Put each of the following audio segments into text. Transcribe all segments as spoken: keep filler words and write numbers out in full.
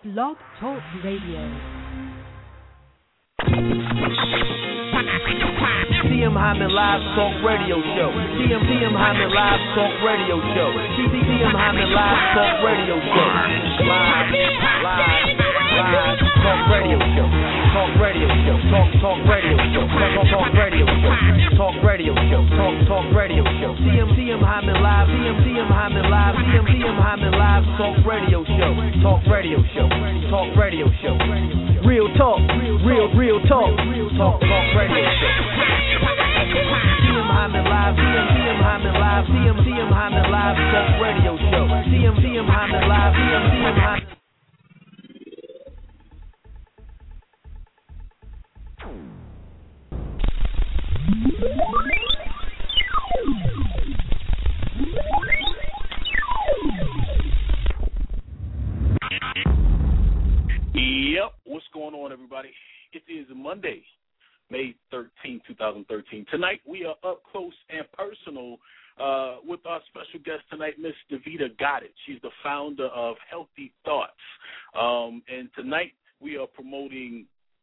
Blog Talk Radio. T M Hyman Live Talk Radio Show. T M T M Hyman Live Talk Radio Show. T M Hyman Live Talk Radio Show. Live, live, live Talk Radio Show. Talk Radio Show. Talk Talk Radio Show. Talk Talk Radio Show. Talk Radio Show. Talk Talk Radio Show. T M T M Hyman Live. T M T M Hyman Live. T M T M Hyman Live Talk Radio Show. Talk Radio Show. Talk Radio Show. Real talk. Real real talk. Talk Talk Radio Show. T M Hyman Live, T M T M Hyman Live, T M T M Hyman Live Talk Radio Show. T M T M Hyman Live, T M T M Hyman. Yep, what's going on, everybody? It is Monday, May thirteenth, twenty thirteen. Tonight we are up close and personal uh, with our special guest tonight, Miss Davida Goddard. She's the founder of Healthy Thoughts. Um, and tonight we are promoting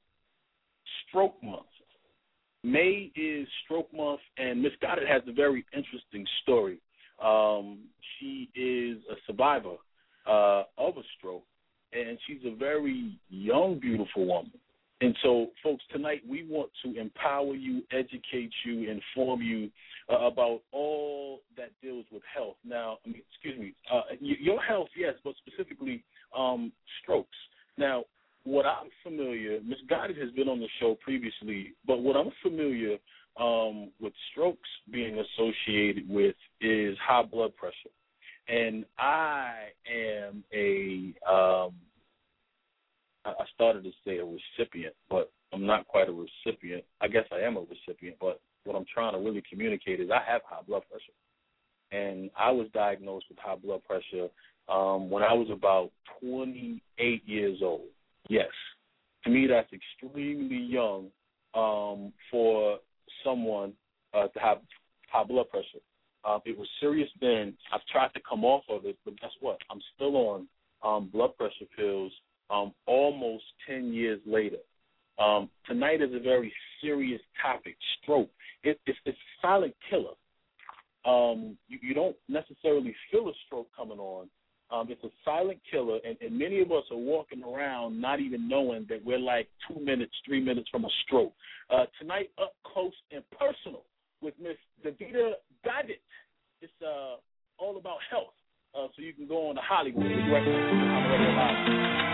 Stroke Month. May is Stroke Month, and Miss Goddard has a very interesting story. Um, she is a survivor uh, of a stroke, and she's a very young, beautiful woman. And so, folks, tonight we want to empower you, educate you, inform you uh, about all that deals with health. Now, I mean, excuse me, uh, your health, yes, but specifically um, strokes. Now, what I'm familiar, Miz Goddard has been on the show previously, but what I'm familiar um, with strokes being associated with is high blood pressure. And I am a um, I started to say a recipient, but I'm not quite a recipient. I guess I am a recipient, but what I'm trying to really communicate is I have high blood pressure. And I was diagnosed with high blood pressure um, when I was about twenty-eight years old. Yes. To me, that's extremely young um, for someone uh, to have high blood pressure. Uh, it was serious then. I've tried to come off of it, but guess what? I'm still on um, blood pressure pills Um, almost ten years later. Um, tonight is a very serious topic, stroke. It, it's, it's a silent killer. Um, you, you don't necessarily feel a stroke coming on. Um, it's a silent killer, and, and many of us are walking around not even knowing that we're like two minutes, three minutes from a stroke. Uh, tonight, up close and personal with Miss Davida Goddard. It's uh, all about health. Uh, so you can go on to Hollywood. We're right now.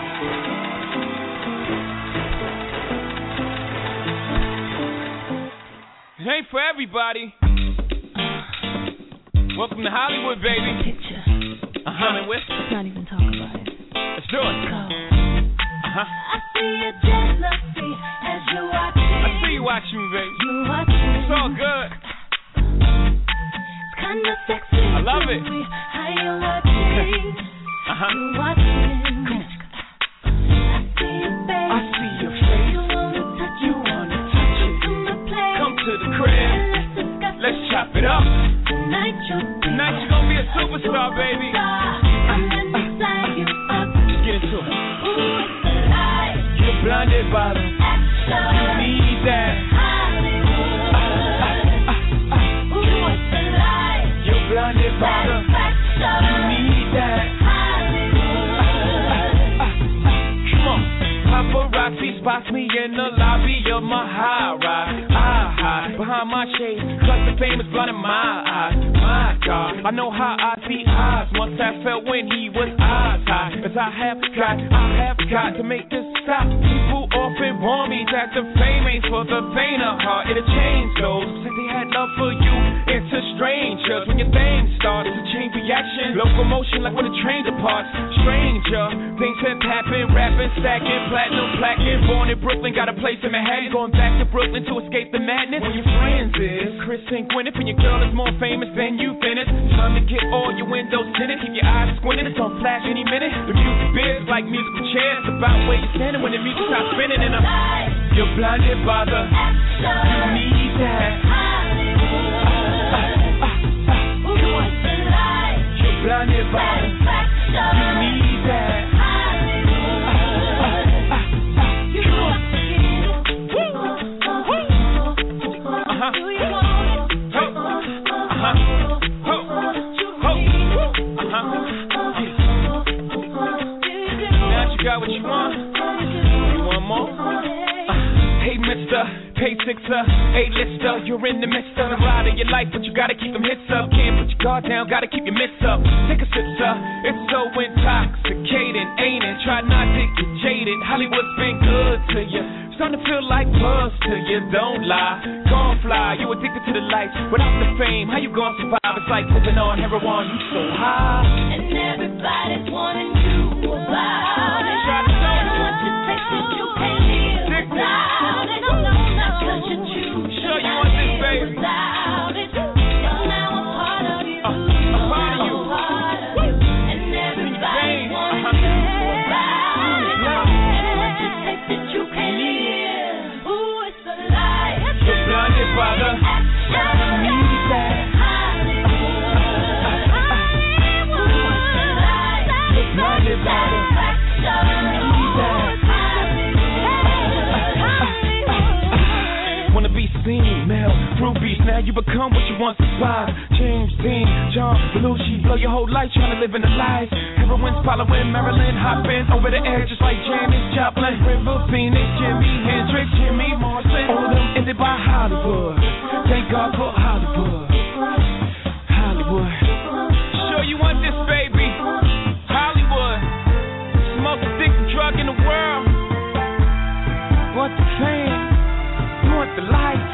Hey, for everybody. Welcome to Hollywood, baby. Picture. Uh-huh. Let's not even talk about it. Let's do it. Go. Uh-huh. I see your jealousy as you watch me. I see you watching me, baby. You watching. It's all good. It's kind of sexy. I love it. How you watching. Uh-huh. You watching. Come on. I see your face. I see your face. You wanna touch You it. wanna touch it. Come to play. Come to the crib. Let's discuss Let's it. chop it up. Tonight you'll be Tonight you're gonna be a superstar, baby. I'm inside you up. Let's get into it. Ooh, it's the light. You're blinded by the Action. You need that. Hollywood. Uh, uh, uh, uh. Ooh, it's the light. You're blinded by the Satisfaction. You need that. Hollywood. Uh, uh, uh. Come on. Paparazzi spots me in the lobby of my high rise. I hide behind my shades, cause the fame is blinding my eyes. My God, I know how I see eyes. Once I felt when he was eyes high. As I have got, I have got to make this stop. People often warn me that the fame ain't for the faint of heart. It'll change those said they had love for you into strangers. When your thing starts to change reaction, locomotion like when a train departs. Stranger, things have happened, rapping, stacking, platinum, plaquing. Born in Brooklyn, got a place in Manhattan. Going back to Brooklyn to escape the madness. When your friends is Chris and Gwyneth, and your girl is more famous than you finished. Time to get all your windows tinted. Keep your eyes squinted, it's on flash any minute. The music biz like musical chairs. About where you're standing when the music stops spinning. And I'm, you're blinded by the You need that. Hollywood. Uh, uh, uh, uh. Ooh, it's the light. You're blinded by the You need that. Hollywood. got what you want? You want more? Uh, hey, mister, pay sixer, A-lister, you're in the midst of the ride of your life, but you gotta keep them hits up. Can't put your guard down, gotta keep your mitts up. Take a sip, sir, it's so intoxicating, ain't it? Try not to get jaded, Hollywood's been good to you. Starting to feel like buzz to you, don't lie. Gon' fly, you addicted to the lights. Without the fame, how you gon' survive? It's like moving on heroin, you so high. And everybody's wanting you about it. Try to know And what you take that you can't live without it. No, no, no. Cause you choose Sure to you not want this, live baby. without it. You're now a part of you. Uh, a part of you. A part of you. And everybody's Bang. wanting Uh-huh. you about it. No. And what you take that you can't live. Ooh, it's a lie. You're blinded by the need that. Blinded by the wanna be seen, Mel, Rubies. Now you become what you once survived. James Dean, John Belushi, blow your whole life trying to live in a lie. Heroines following Marilyn, hopping over the edge just like Janis Joplin. River Phoenix, Jimi Hendrix, Jimmy Morrison. All of them ended by Hollywood. Thank God for Hollywood. Hollywood. Sure you want this, baby? Hollywood. It's the most addictive drug in the world. Want the fame? You want the lights?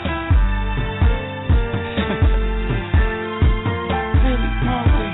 Really, moly.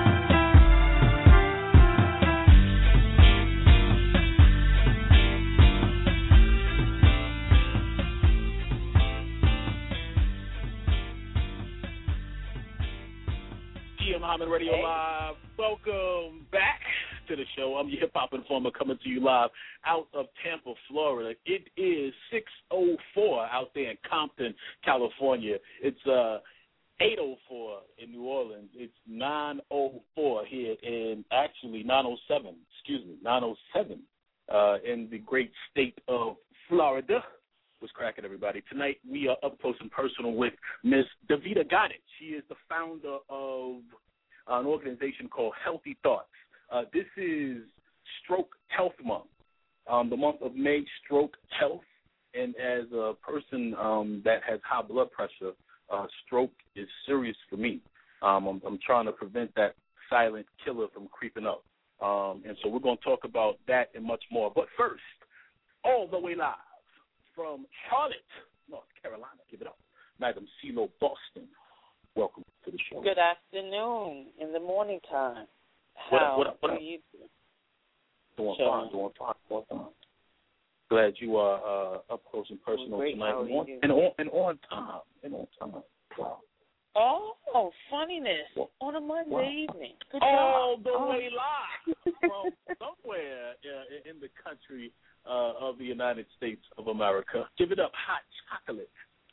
T M Hyman Radio Live. Welcome back to the show. I'm your hip hop informer coming to you live out of Tampa, Florida. It is six oh four out there in Compton, California. It's uh eight oh four in New Orleans. It's nine oh four here in actually nine oh seven. Excuse me, nine oh seven uh, in the great state of Florida. What's cracking, everybody? Tonight we are up close and personal with Miss Davida Goddard. She is the founder of an organization called Healthy Thoughts. Uh, this is Stroke Health Month, um, the month of May, Stroke Health. And as a person um, that has high blood pressure, uh, stroke is serious for me. Um, I'm, I'm trying to prevent that silent killer from creeping up. Um, and so we're going to talk about that and much more. But first, all the way live from Charlotte, North Carolina, give it up, Madam CeeLo Boston. Welcome to the show. Good afternoon, in the morning time. What How up, what up, what up? are you Doing Sure. fine, doing fine, doing fine. Glad you are uh, up close and personal Great, tonight, how are and on, you? and on and on time, and on time. Wow. Oh, funniness What? on a Monday Wow. evening. Good All job. the Oh. way live from somewhere uh, in the country uh, of the United States of America. Give it up, hot chocolate.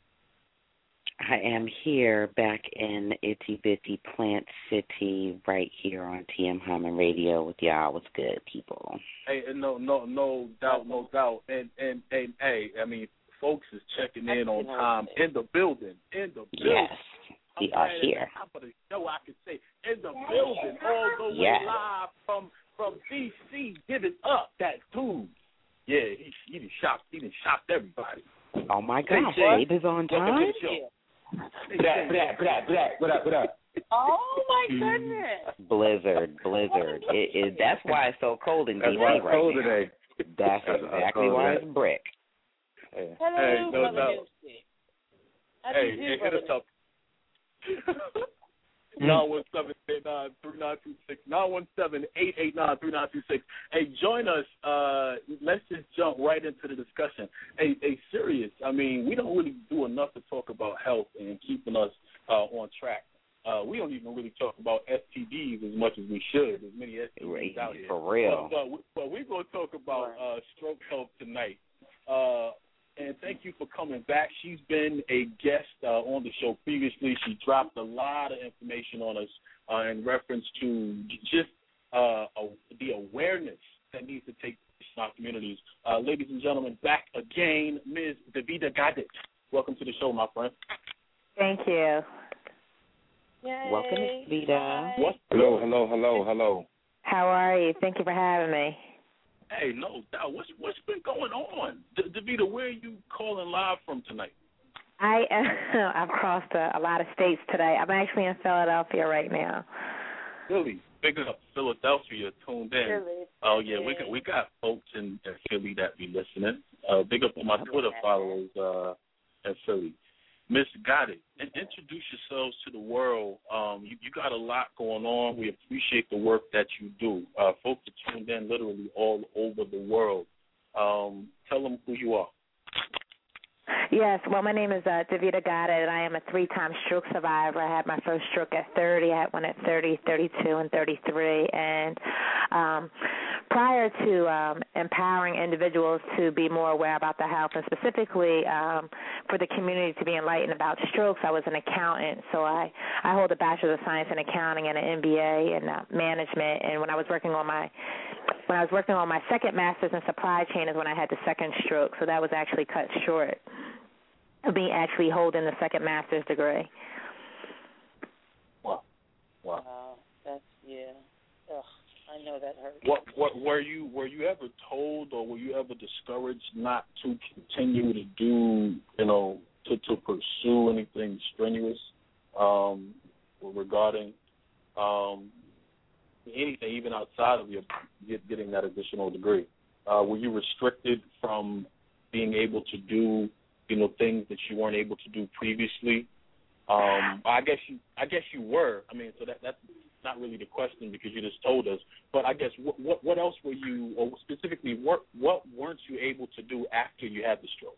I am here back in Itty Bitty Plant City, right here on T M Hyman Radio with y'all. What's good, people? Hey, and no, no, no doubt, no doubt, and and and hey, I mean, folks is checking in on time in the building, in the building. Yes, we I'm are glad at here. the top of the show, I can say in the building, all the way Yes. live from from D C. Give it up, that dude. Yeah, he he done shocked, he done shocked everybody. Oh my gosh, Jay. Abe is on Welcome to time. the show. Black, black, black, black. What up, what up? Oh, my goodness. Blizzard, blizzard. It is. That's why it's so cold in D That's C why it's right cold now. today. That's That's exactly cold why today. it's brick. Yeah. Hello, Hey, no Brother doubt. Lucy. How Hey, do you do, hey, hit Brother us up. nine one seven, eight nine, three nine two six. nine one seven, eight eight nine, three nine two six. Hey, join us. Uh, let's just jump right into the discussion. Hey, hey, serious. I mean, we don't really do enough to talk about health and keeping us uh, on track. Uh, we don't even really talk about S T Ds as much as we should. There's many S T Ds Right, out here. for real. But, but, but we're going to talk about uh, stroke health tonight. Uh, and thank you for coming back. She's been a guest uh, on the show previously. She dropped a lot of information on us uh, in reference to just uh, a, the awareness that needs to take place in our communities. Uh, ladies and gentlemen, back again, Miz Davida Goddard. Welcome to the show, my friend. Thank you. Yay. Welcome, Miss Vida. What's Hello, hello, hello, hello. How are you? Thank you for having me. Hey, no doubt. What's what's been going on? D- Davita, where are you calling live from tonight? I uh, I've crossed a, a lot of states today. I'm actually in Philadelphia right now. Philly, big up Philadelphia, tuned in. Philly. Oh yeah, we got we got folks in, in Philly that be listening. Uh, big up on my Twitter followers uh, in Philly. Miss Gotti, and introduce yourselves to the world. Um, you, you got a lot going on. We appreciate the work that you do. Uh, folks are tuned in literally all over the world. Um, tell them who you are. Yes, well, my name is uh, Davita Gotti, and I am a three-time stroke survivor. I had my first stroke at thirty. I had one at thirty, thirty-two, and thirty-three. And um, prior to um, empowering individuals to be more aware about their health, and specifically um, for the community to be enlightened about strokes, I was an accountant. So I, I hold a Bachelor of Science in Accounting and an M B A in uh, Management. And when I was working on my when I was working on my second master's in supply chain is when I had the second stroke. So that was actually cut short of me actually holding the second master's degree. Wow, wow. Wow, that's yeah. Ugh, I know that hurts. What what were you were you ever told or were you ever discouraged not to continue to do you know to, to pursue anything strenuous um, regarding um, anything even outside of your get, getting that additional degree? Uh, were you restricted from being able to do you know things that you weren't able to do previously? Um, I guess you I guess you were. I mean, so that that's not really the question because you just told us. But I guess what what, what else were you, or specifically, what what weren't you able to do after you had the stroke?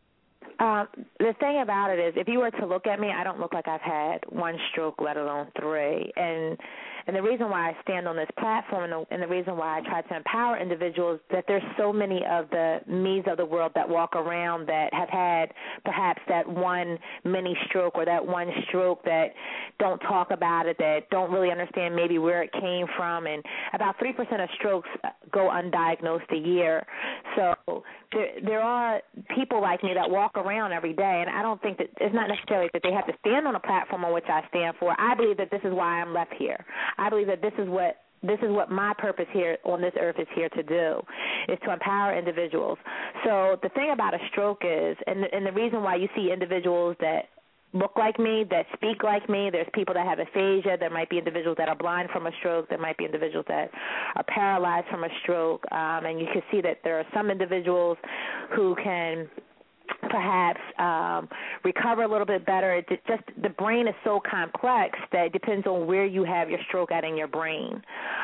Um, the thing about it is, if you were to look at me, I don't look like I've had one stroke, let alone three. And and the reason why I stand on this platform and the, and the reason why I try to empower individuals is that there's so many of the me's of the world that walk around that have had perhaps that one mini stroke or that one stroke that don't talk about it, that don't really understand maybe where it came from. And about three percent of strokes go undiagnosed a year. So there, there are people like me that walk around every day, and I don't think that it's not necessarily that they have to stand on a platform on which I stand for. I believe that this is why I'm left here. I believe that this is what this is what my purpose here on this earth is here to do, is to empower individuals. So the thing about a stroke is, and the, and the reason why you see individuals that look like me, that speak like me, there's people that have aphasia, there might be individuals that are blind from a stroke, there might be individuals that are paralyzed from a stroke, um, and you can see that there are some individuals who can perhaps um, recover a little bit better. It just the brain is so complex that it depends on where you have your stroke at in your brain.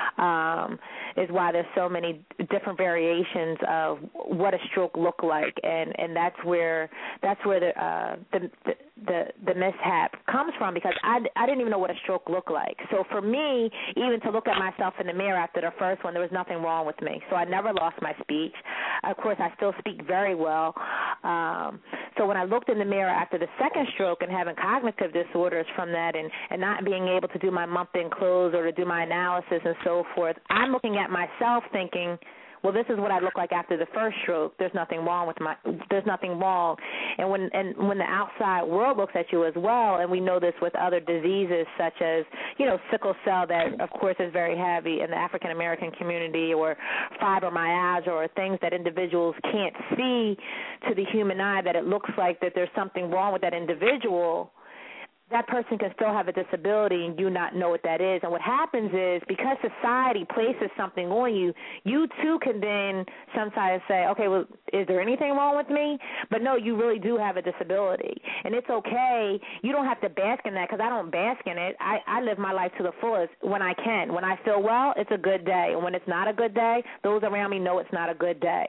Um, is why there's so many different variations of what a stroke look like, and, and that's where that's where the, uh, the the the the mishap comes from, because I, I didn't even know what a stroke looked like. So for me, even to look at myself in the mirror after the first one, there was nothing wrong with me. So I never lost my speech. Of course, I still speak very well. Um, so when I looked in the mirror after the second stroke and having cognitive disorders from that, and, and not being able to do my month-end close or to do my analysis and so forth, I'm looking at myself thinking, well, this is what I look like after the first stroke. There's nothing wrong with my. There's nothing wrong, and when and when the outside world looks at you as well, and we know this with other diseases such as, you know, sickle cell, that of course is very heavy in the African American community, or fibromyalgia, or things that individuals can't see to the human eye, that it looks like that there's something wrong with that individual. That person can still have a disability and you not know what that is. And what happens is, because society places something on you, you too can then sometimes say, okay, well, is there anything wrong with me? But no, you really do have a disability. And it's okay. You don't have to bask in that, because I don't bask in it. I, I live my life to the fullest when I can. When I feel well, it's a good day. And when it's not a good day, those around me know it's not a good day.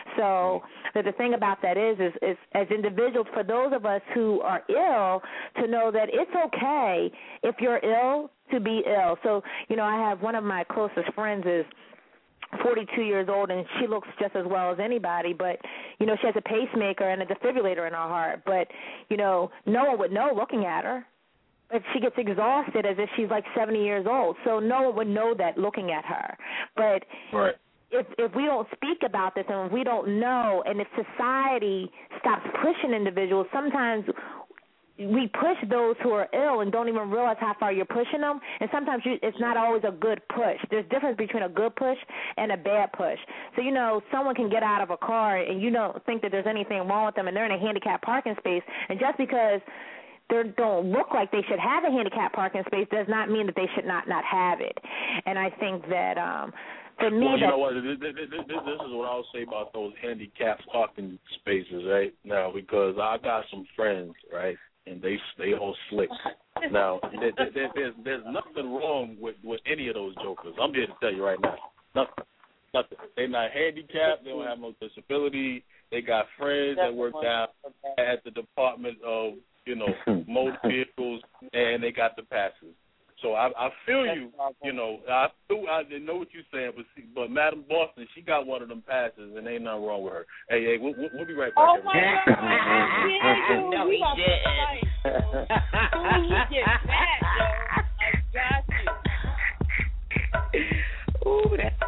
So the, the thing about that is, is, is as individuals, for those of us who are ill, to know that it's okay if you're ill to be ill. So, you know, I have one of my closest friends is forty-two years old, and she looks just as well as anybody, but, you know, she has a pacemaker and a defibrillator in her heart. But, you know, no one would know looking at her. But she gets exhausted as if she's like seventy years old. So no one would know that looking at her. But right. if if we don't speak about this, and if we don't know, and if society stops pushing individuals, sometimes we push those who are ill and don't even realize how far you're pushing them. And sometimes you, it's not always a good push. There's a difference between a good push and a bad push. So, you know, someone can get out of a car and you don't think that there's anything wrong with them, and they're in a handicapped parking space. And just because they don't look like they should have a handicapped parking space does not mean that they should not, not have it. And I think that um, for me, well, you that, know what? This, this, this, this is what I'll say about those handicapped parking spaces, right? Now, because I got some friends, right? And they they all slick. Now, there, there, there's there's nothing wrong with, with any of those jokers. I'm here to tell you right now, nothing, nothing. They're not handicapped. They don't have no disability. They got friends that work down at the Department of, you know, motor vehicles, and they got the passes. So I, I feel you, you know. I feel, I didn't know what you're saying, but see, but Madam Boston, she got one of them passes, and ain't nothing wrong with her. Hey, hey, we'll, we'll be right back. Oh my God! No, he didn't. Soon you get back, yo. I got you. Ooh, that.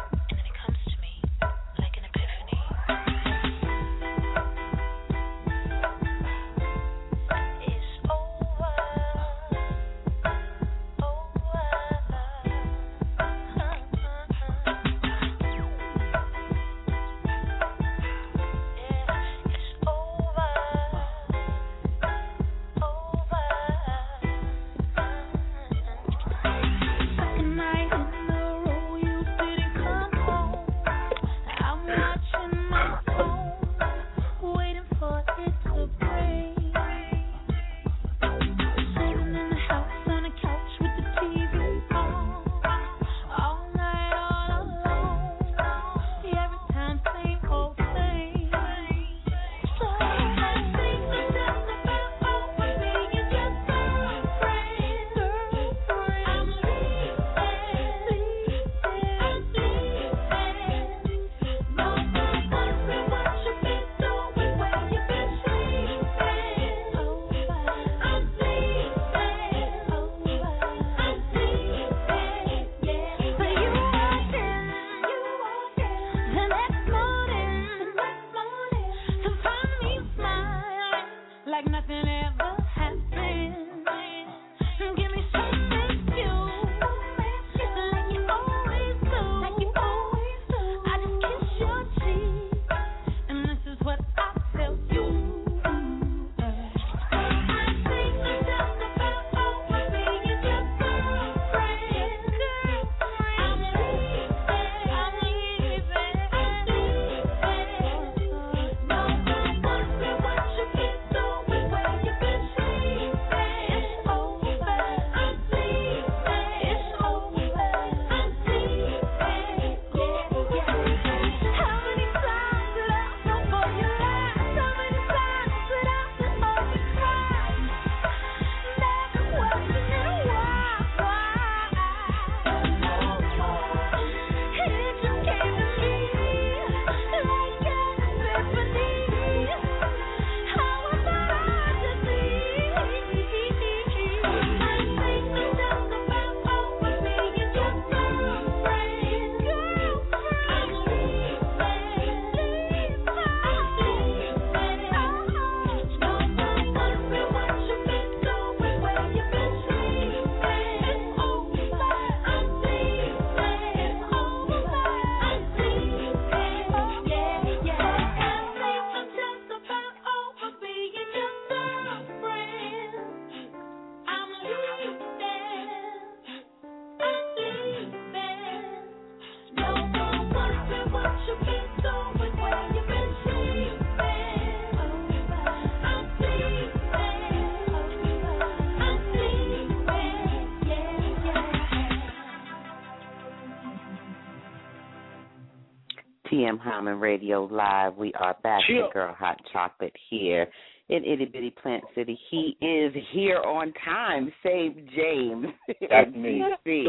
T M Hyman Radio Live. We are back to Girl Hot Chocolate here in Itty Bitty Plant City. He is here on time. Save James. That's me.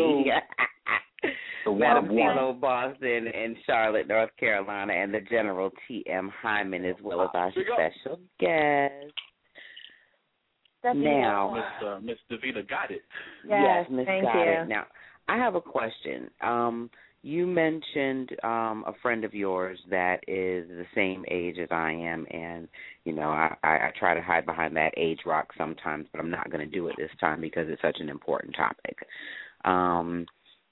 Madam Philo Boston and Charlotte, North Carolina, and the General T M Hyman, as well as our special guest. That's now, Miss uh, Miss Davina got it. Yes, Miss thank got you. it. Now, I have a question. Um, You mentioned um, a friend of yours that is the same age as I am, and, you know, I, I, I try to hide behind that age rock sometimes, but I'm not going to do it this time because it's such an important topic. Um,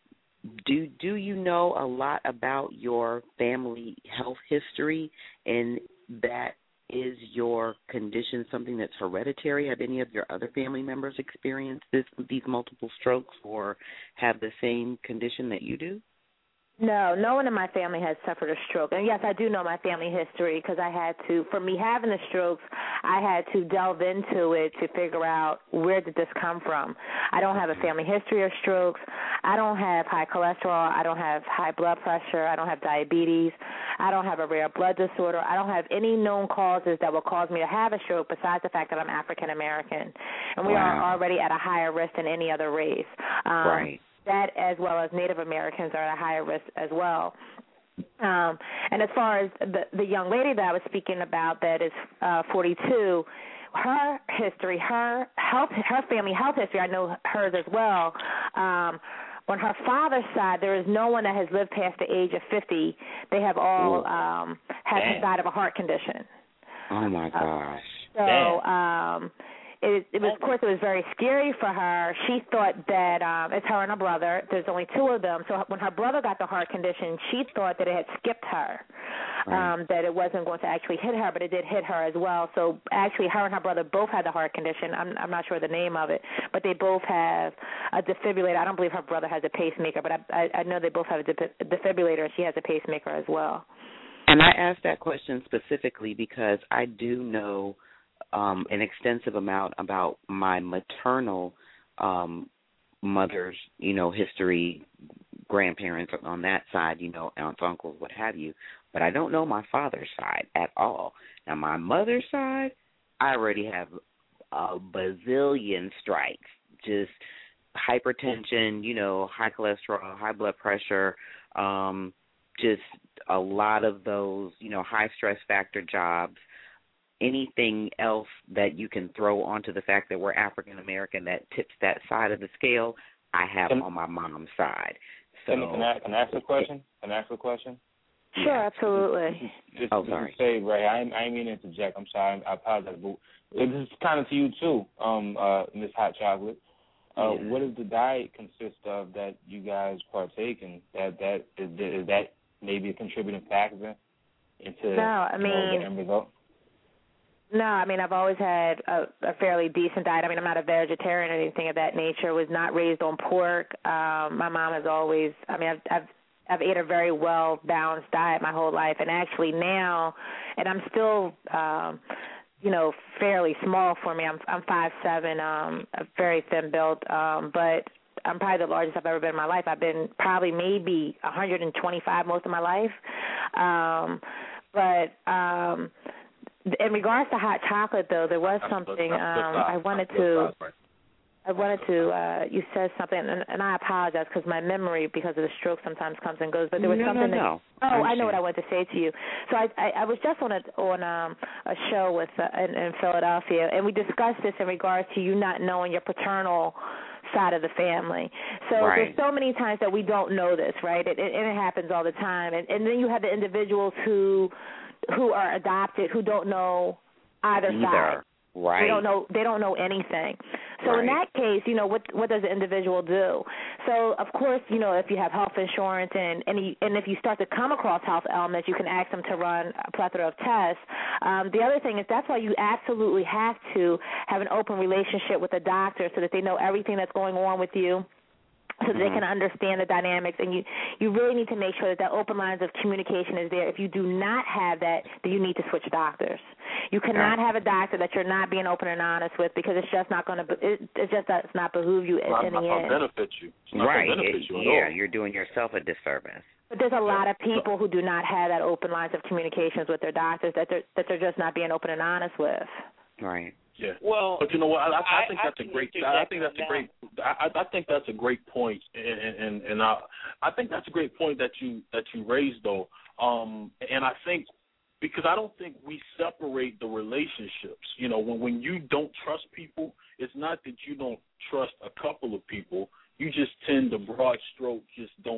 do do you know a lot about your family health history, and that is your condition something that's hereditary? Have any of your other family members experienced this, these multiple strokes or have the same condition that you do? No, no one in my family has suffered a stroke. And, yes, I do know my family history because I had to, for me having the strokes, I had to delve into it to figure out where did this come from. I don't have a family history of strokes. I don't have high cholesterol. I don't have high blood pressure. I don't have diabetes. I don't have a rare blood disorder. I don't have any known causes that will cause me to have a stroke besides the fact that I'm African American. And we wow. are already at a higher risk than any other race. Um, right. That, as well as Native Americans, are at a higher risk as well. Um, and as far as the, the young lady that I was speaking about that is uh, forty-two, her history, her health, her family health history, I know hers as well. Um, on her father's side, there is no one that has lived past the age of fifty. They have all um, have died of a heart condition. Oh, my gosh. Uh, so, um, It, it was, of course, it was very scary for her. She thought that um, it's her and her brother. There's only two of them. So when her brother got the heart condition, she thought that it had skipped her, right. um, that it wasn't going to actually hit her, but it did hit her as well. So actually, her and her brother both had the heart condition. I'm, I'm not sure the name of it, but they both have a defibrillator. I don't believe her brother has a pacemaker, but I, I, I know they both have a defibrillator, and she has a pacemaker as well. And I asked that question specifically because I do know Um, an extensive amount about my maternal um, mother's, you know, history, grandparents on that side, you know, aunts, uncles, what have you. But I don't know my father's side at all. Now, my mother's side, I already have a bazillion strikes, just hypertension, you know, high cholesterol, high blood pressure, um, just a lot of those, you know, high stress factor jobs. Anything else that you can throw onto the fact that we're African American that tips that side of the scale, I have can, on my mom's side. So, can, can, I, can I ask a question? Can I ask a question? Sure, yeah. Absolutely. Just, oh, sorry. Say, Ray, I, I didn't mean to interject. I'm sorry. I apologize. But this is kind of to you, too, um, uh, Miss Hot Chocolate. Uh, yeah. What does the diet consist of that you guys partake in? That, that, is, is that maybe a contributing factor into no, I mean, you know, the end result? No, I mean, I've always had a, a fairly decent diet. I mean, I'm not a vegetarian or anything of that nature. Was not raised on pork. Um, my mom has always, I mean, I've, I've I've ate a very well-balanced diet my whole life. And actually now, and I'm still, um, you know, fairly small for me. I'm I'm five seven, um, very thin built, um, but I'm probably the largest I've ever been in my life. I've been probably maybe one hundred twenty-five most of my life. Um, but... Um, in regards to hot chocolate, though, there was something um, I wanted to. I wanted to. Uh, you said something, and, and I apologize because my memory, because of the stroke, sometimes comes and goes. But there was no, something. No, no. That, oh, I know what I wanted to say to you. So I, I, I was just on a on um, a show with uh, in, in Philadelphia, and we discussed this in regards to you not knowing your paternal side of the family. So right. There's so many times that we don't know this, right? It, it, and it happens all the time. And, and then you have the individuals who. who are adopted who don't know either, either. side. Right. They don't know they don't know anything. So right. in that case, you know, what what does the individual do? So of course, you know, if you have health insurance and and, you, and if you start to come across health elements, you can ask them to run a plethora of tests. Um, the other thing is that's why you absolutely have to have an open relationship with the doctor so that they know everything that's going on with you. So that mm-hmm. they can understand the dynamics, and you, you really need to make sure that that open lines of communication is there. If you do not have that, then you need to switch doctors. You cannot have a doctor that you're not being open and honest with because it's just not going to. It, it just does not behoove you well, in the end. Not benefit you. It's not right. benefit you at yeah, all. You're doing yourself a disservice. But there's a lot of people who do not have that open lines of communications with their doctors that they're that they're just not being open and honest with. Right. Yeah. Well, but you know what? I, I, I think I, that's I a great. I I think that's a great. I, I think that's a great point, and and, and I, I think that's a great point that you that you raised though. Um, and I think because I don't think we separate the relationships. You know, when when you don't trust people, it's not that you don't trust a couple of people. You just tend to broad stroke just don't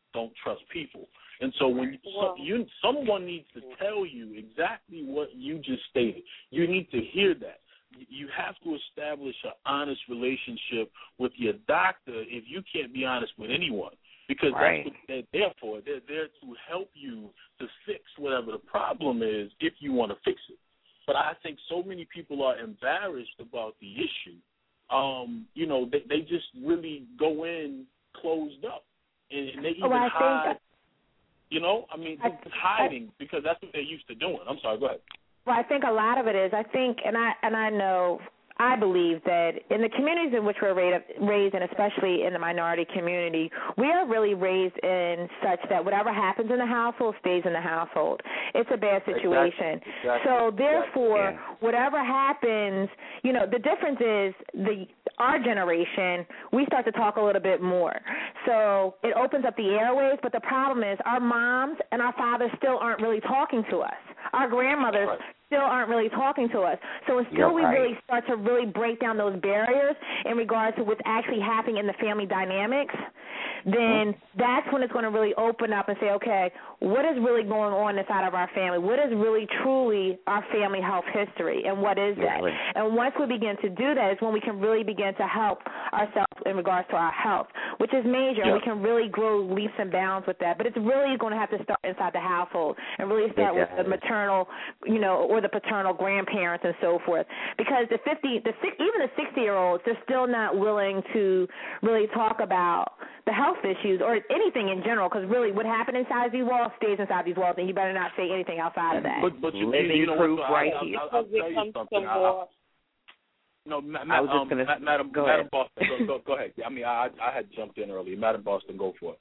don't trust people. And so when you, so you, someone needs to tell you exactly what you just stated, you need to hear that. You have to establish an honest relationship with your doctor if you can't be honest with anyone, because right. that's what they're there for. They're there to help you to fix whatever the problem is if you want to fix it. But I think so many people are embarrassed about the issue. Um, you know, they, they just really go in closed up, and, and they even oh, hide. Think, you know, I mean, I, hiding I, because that's what they're used to doing. I'm sorry, go ahead. Well, I think a lot of it is, I think, and I and I know, I believe that in the communities in which we're raised, and especially in the minority community, we are really raised in such that whatever happens in the household stays in the household. It's a bad situation. Exactly. Exactly. So therefore, yeah. whatever happens, you know, the difference is the our generation, we start to talk a little bit more. So it opens up the airways, but the problem is our moms and our fathers still aren't really talking to us. Our grandmothers Right. still aren't really talking to us. So until You're we right. really start to really break down those barriers in regards to what's actually happening in the family dynamics, then that's when it's going to really open up and say, okay, what is really going on inside of our family? What is really truly our family health history, and what is that? Really? And once we begin to do that is when we can really begin to help ourselves in regards to our health, which is major. Yeah. We can really grow leaps and bounds with that. But it's really going to have to start inside the household and really start with the maternal, you know, or the paternal grandparents and so forth. Because the fifty, the even the sixty-year-olds, they're still not willing to really talk about the health issues or anything in general, because really what happened inside these walls stays inside these walls, and you better not say anything outside of that. But, but you, Living you know proof what, right I, here. I'll, I'll, I'll tell you something. I, I, no, ma, ma, I was just um, going to ma, Madam, go Madam ahead. Boston, go, go, go ahead. I mean, I, I had jumped in earlier. Madam Boston, go for it.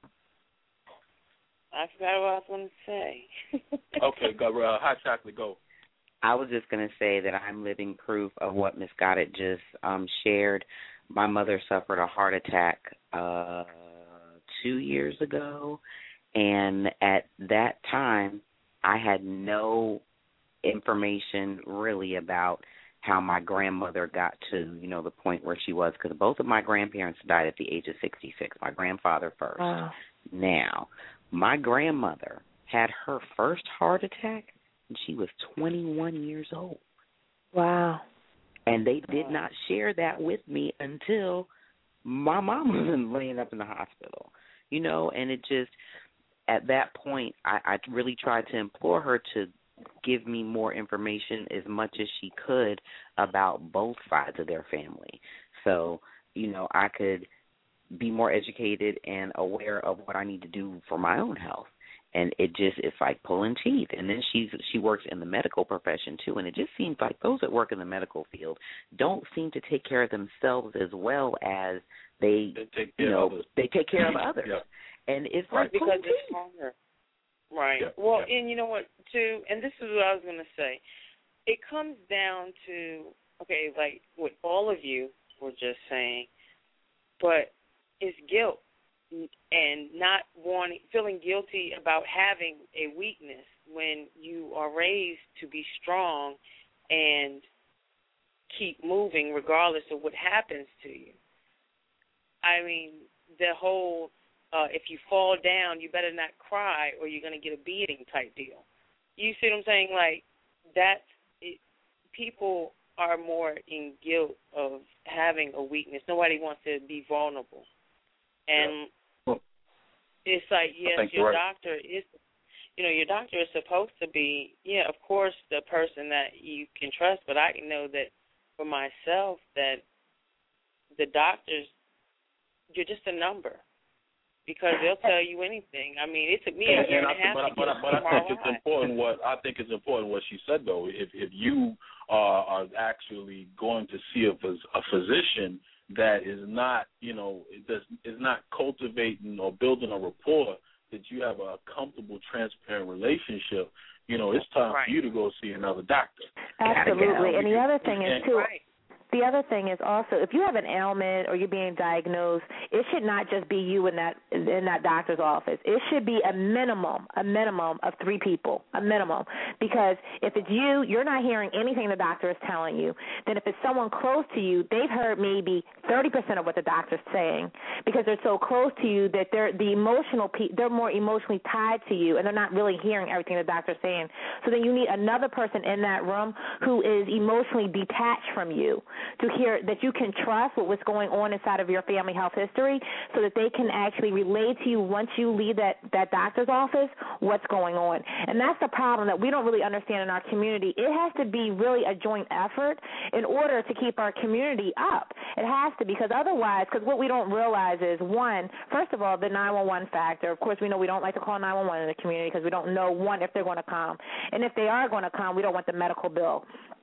I forgot what I was going to say. Okay, go, uh, Hot Chocolate, go. I was just going to say that I'm living proof of what Miz Goddard just um, shared. My mother suffered a heart attack uh, two years ago, and at that time, I had no information really about how my grandmother got to, you know, the point where she was, because both of my grandparents died at the age of sixty-six, my grandfather first. Wow. Now, my grandmother had her first heart attack and she was twenty-one years old. Wow. And they did not share that with me until my mom was laying up in the hospital. You know, and it just, at that point, I, I really tried to implore her to give me more information as much as she could about both sides of their family. So, you know, I could be more educated and aware of what I need to do for my own health. And it just, it's like pulling teeth. And then she's she works in the medical profession, too. And it just seems like those that work in the medical field don't seem to take care of themselves as well as they, They take you care know, of others. they take care of others. Yeah. And it's Right. like Because pulling it's teeth. stronger. Right. Yeah, Well, yeah. and you know what, too, and this is what I was going to say. It comes down to, okay, like what all of you were just saying, but it's guilt and not wanting, feeling guilty about having a weakness when you are raised to be strong and keep moving regardless of what happens to you. I mean, the whole, uh, if you fall down, you better not cry or you're going to get a beating type deal. You see what I'm saying? Like, that's, it, people are more in guilt of having a weakness. Nobody wants to be vulnerable. And yeah. it's like, yes, your right. doctor is, you know, your doctor is supposed to be, yeah, of course, the person that you can trust, but I know that for myself that the doctors, you're just a number because they'll tell you anything. I mean, it took me And, a year and and a I, half but, to I- but, I- get but I M R I. think it's important what I think it's important what she said though. If if you uh, are actually going to see a, phys- a physician that is not, you know, does, is not cultivating or building a rapport, that you have a comfortable, transparent relationship, you know, it's time Right. for you to go see another doctor. Absolutely. And the other thing is, too, Right. the other thing is also, if you have an ailment or you're being diagnosed, it should not just be you in that in that doctor's office. It should be a minimum, a minimum of three people, a minimum. Because if it's you, you're not hearing anything the doctor is telling you. Then if it's someone close to you, they've heard maybe thirty percent of what the doctor's saying because they're so close to you that they're the emotional, they're more emotionally tied to you, and they're not really hearing everything the doctor's saying. So then you need another person in that room who is emotionally detached from you, to hear that you can trust with what's going on inside of your family health history, so that they can actually relate to you once you leave that, that doctor's office what's going on. And that's the problem that we don't really understand in our community. It has to be really a joint effort in order to keep our community up. It has to, because otherwise, because what we don't realize is, one, first of all, the nine one one factor. Of course, we know we don't like to call nine one one in the community because we don't know, one, if they're going to come. And if they are going to come, we don't want the medical bill.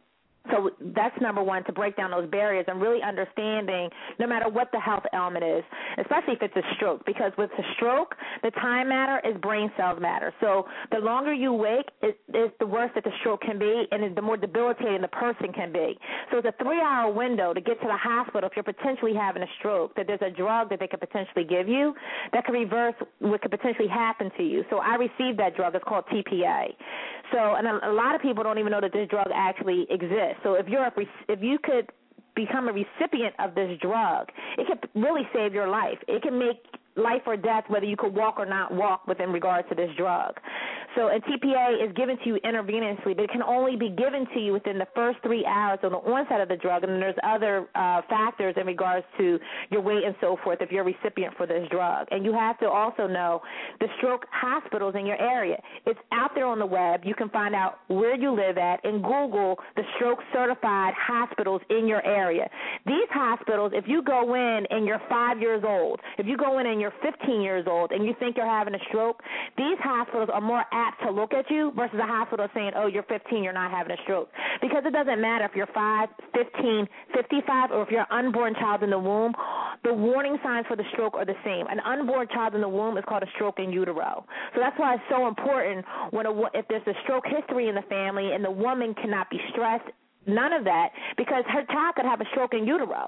So that's number one, to break down those barriers and really understanding no matter what the health ailment is, especially if it's a stroke, because with a stroke, the time matter is brain cells matter. So the longer you wake is, is the worse that the stroke can be, and the more debilitating the person can be. So it's a three-hour window to get to the hospital if you're potentially having a stroke, that there's a drug that they could potentially give you that could reverse what could potentially happen to you. So I received that drug. It's called T P A. So, and a, a lot of people don't even know that this drug actually exists. So if you're a, if you could become a recipient of this drug, it could really save your life. It can make life or death whether you could walk or not walk within regards to this drug. So a T P A is given to you intravenously, but it can only be given to you within the first three hours of the onset of the drug, and then there's other uh, factors in regards to your weight and so forth if you're a recipient for this drug. And you have to also know the stroke hospitals in your area. It's out there on the web. You can find out where you live at and Google the stroke-certified hospitals in your area. These hospitals, if you go in and you're five years old, if you go in and you're fifteen years old and you think you're having a stroke, these hospitals are more apt to look at you versus a hospital saying, oh, you're fifteen, you're not having a stroke. Because it doesn't matter if you're five, fifteen, fifty-five, or if you're an unborn child in the womb, the warning signs for the stroke are the same. An unborn child in the womb is called a stroke in utero. So that's why it's so important when a, if there's a stroke history in the family and the woman cannot be stressed, none of that, because her child could have a stroke in utero.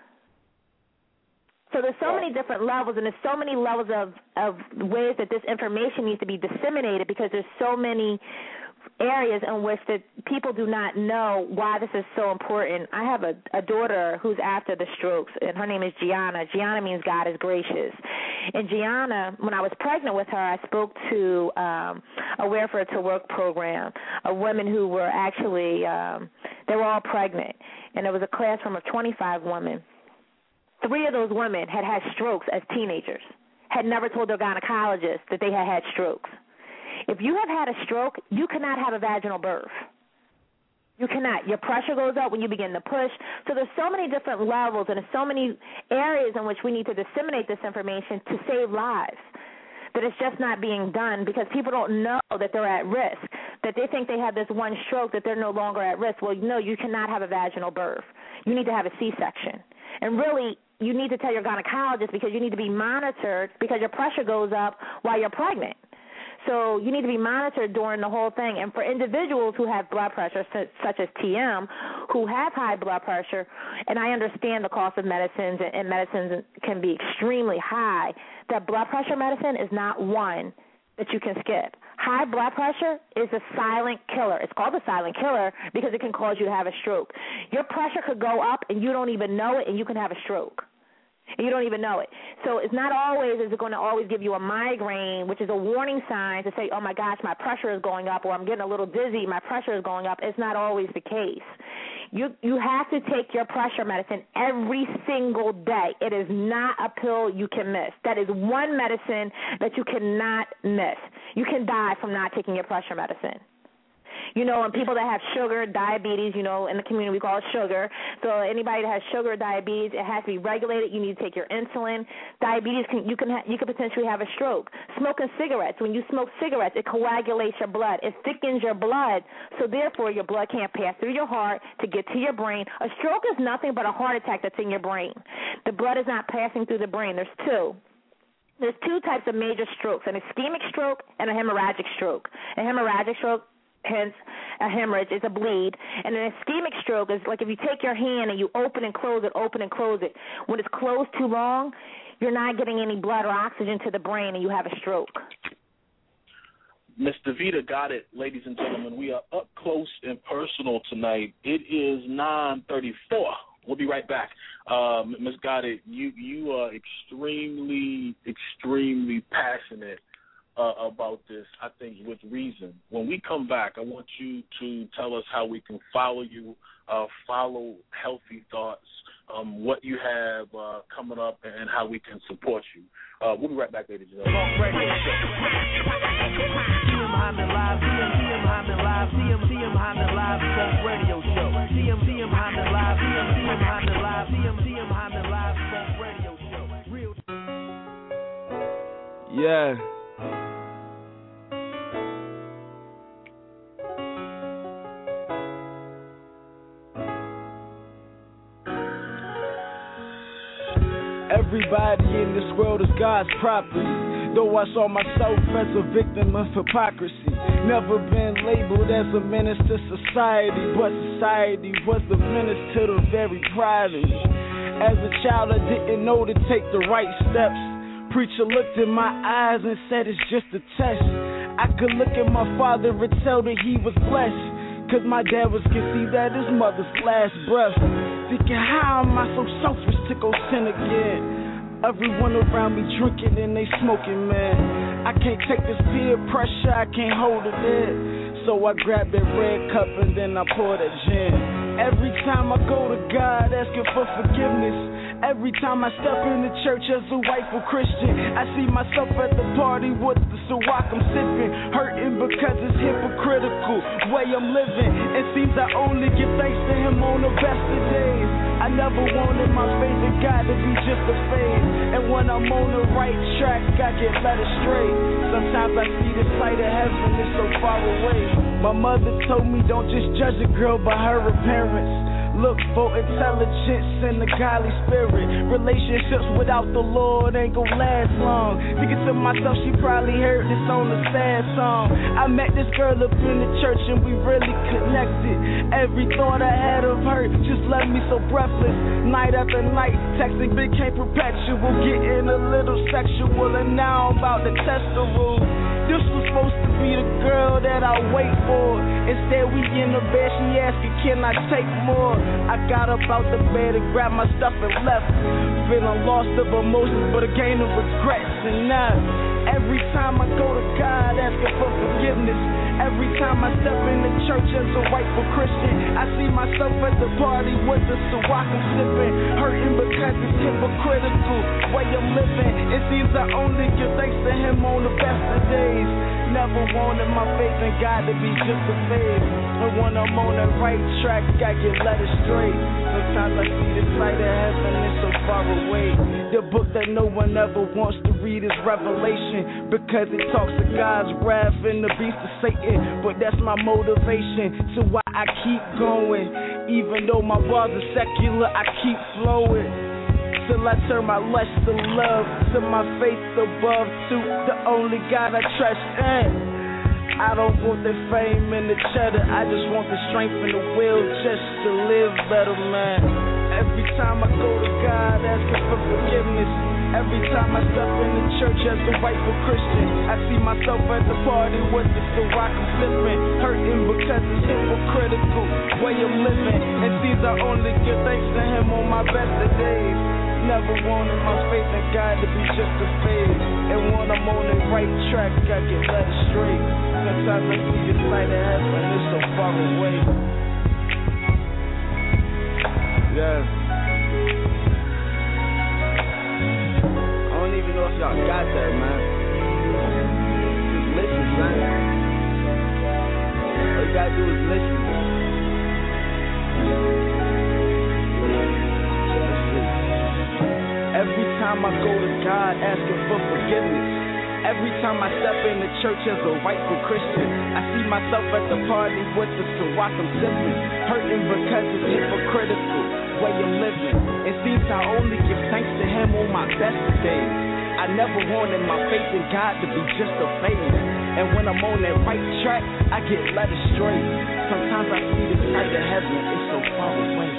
So there's so many different levels, and there's so many levels of, of ways that this information needs to be disseminated, because there's so many areas in which that people do not know why this is so important. I have a, a daughter who's after the strokes, and her name is Gianna. Gianna means God is gracious. And Gianna, when I was pregnant with her, I spoke to um, a Where for It to Work program of women who were actually, um, they were all pregnant. And there was a classroom of twenty-five women. Three of those women had had strokes as teenagers, had never told their gynecologist that they had had strokes. If you have had a stroke, you cannot have a vaginal birth. You cannot. Your pressure goes up when you begin to push. So there's so many different levels, and there's so many areas in which we need to disseminate this information to save lives, that it's just not being done because people don't know that they're at risk, that they think they have this one stroke, that they're no longer at risk. Well, no, you cannot have a vaginal birth. You need to have a C-section. And really, you need to tell your gynecologist, because you need to be monitored because your pressure goes up while you're pregnant. So you need to be monitored during the whole thing. And for individuals who have blood pressure, such as T M, who have high blood pressure, and I understand the cost of medicines, and medicines can be extremely high, that blood pressure medicine is not one that you can skip. High blood pressure is a silent killer. It's called a silent killer because it can cause you to have a stroke. Your pressure could go up and you don't even know it, and you can have a stroke. And you don't even know it. So it's not always, is it going to always give you a migraine, which is a warning sign to say, oh, my gosh, my pressure is going up, or I'm getting a little dizzy, my pressure is going up. It's not always the case. You you have to take your pressure medicine every single day. It is not a pill you can miss. That is one medicine that you cannot miss. You can die from not taking your pressure medicine. You know, and people that have sugar, diabetes, you know, in the community we call it sugar. So anybody that has sugar or diabetes, it has to be regulated. You need to take your insulin. Diabetes, can, you can ha- you can potentially have a stroke. Smoking cigarettes. When you smoke cigarettes, it coagulates your blood. It thickens your blood, so therefore your blood can't pass through your heart to get to your brain. A stroke is nothing but a heart attack that's in your brain. The blood is not passing through the brain. There's two. There's two types of major strokes, an ischemic stroke and a hemorrhagic stroke. A hemorrhagic stroke, hence a hemorrhage, it's a bleed. And an ischemic stroke is like if you take your hand and you open and close it, open and close it. When it's closed too long, you're not getting any blood or oxygen to the brain and you have a stroke. Miss DeVita got it, ladies and gentlemen. We are up close and personal tonight. It is nine thirty-four. We'll be right back. Um, Miz Goddard, you you are extremely, extremely passionate uh, about this, I think, with reason. When we come back, I want you to tell us how we can follow you, uh, follow Healthy Thoughts, um, what you have uh, coming up, and how we can support you. Uh, we'll be right back, ladies and gentlemen. Muhammad Live, C M C M Muhammad Live, C M C M Muhammad Live Talk Radio Show. C M C M Muhammad Live, C M C M Muhammad Live, C M C M Muhammad Live Talk Radio Show. Real. Yeah. Everybody in this world is God's property. Though I saw myself as a victim of hypocrisy, never been labeled as a menace to society, but society was the menace to the very pride of me. As a child, I didn't know to take the right steps. Preacher looked in my eyes and said it's just a test. I could look at my father and tell that he was blessed, cause my dad was conceived at his mother's last breath. Thinking, how am I so selfish to go sin again? Everyone around me drinking and they smoking, man. I can't take this peer pressure, I can't hold it in. So I grab that red cup and then I pour that gin. Every time I go to God asking for forgiveness, every time I step in the church as a rightful Christian, I see myself at the party with the Ciroc I'm sipping, hurting because it's hypocritical way I'm living. It seems I only give thanks to him on the best of days. I never wanted my faith in God to be just a phase, and when I'm on the right track, I get led astray. Sometimes I see the sight of heaven is so far away. My mother told me don't just judge a girl by her appearance. Look for intelligence and the godly spirit. Relationships without the Lord ain't gon' last long. Thinking to myself, she probably heard this on a sad song. I met this girl up in the church and we really connected. Every thought I had of her just left me so breathless. Night after night, texting became perpetual, getting a little sexual, and now I'm about to test the rules. This was supposed to be the girl that I wait for. Instead we in the bed, she asking, can I take more? I got up out the bed and grabbed my stuff and left, feeling lost of emotions but a gain of regrets. And now, every time I go to God asking for forgiveness, every time I step in the church as a rightful Christian, I see myself at the party with the Ciroc I'm sipping, hurting because it's hypocritical way I'm living. It seems I only give thanks to him on the best of days. Never wanted my faith in God to be just a phase, and when I'm on the right track, I get led astray. Sometimes I see the sight of heaven, it's so far away. The book that no one ever wants to read is Revelation, because it talks of God's wrath and the beast of Satan. But that's my motivation to why I keep going. Even though my bars are secular, I keep flowing till I turn my lust to love, to my faith above, to the only God I trust in. I don't want the fame and the cheddar, I just want the strength and the will just to live better, man. Every time I go to God asking for forgiveness, every time I step in the church as a rightful Christian, I see myself at the party with the Ciroc I'm sipping, hurting because it's hypocritical way I'm living. It seems I only give thanks to him on my best of days. Never wanted my faith in God to be just a phase, and when I'm on the right track, I get led astray. Sometimes I see the light of heaven, it's so far away. Yeah. I don't even know if y'all got that, man. Just listen, son. All you gotta do is listen. Every time I go to God asking for forgiveness, every time I step in the church as a rightful Christian, I see myself at the party with the Ciroc I'm sipping, hurting because it's hypocritical way I'm living. It seems I only give thanks to him on my best days. I never wanted my faith in God to be just a phase. And when I'm on that right track, I get led astray. Sometimes I see the sight of heaven, it's so far away.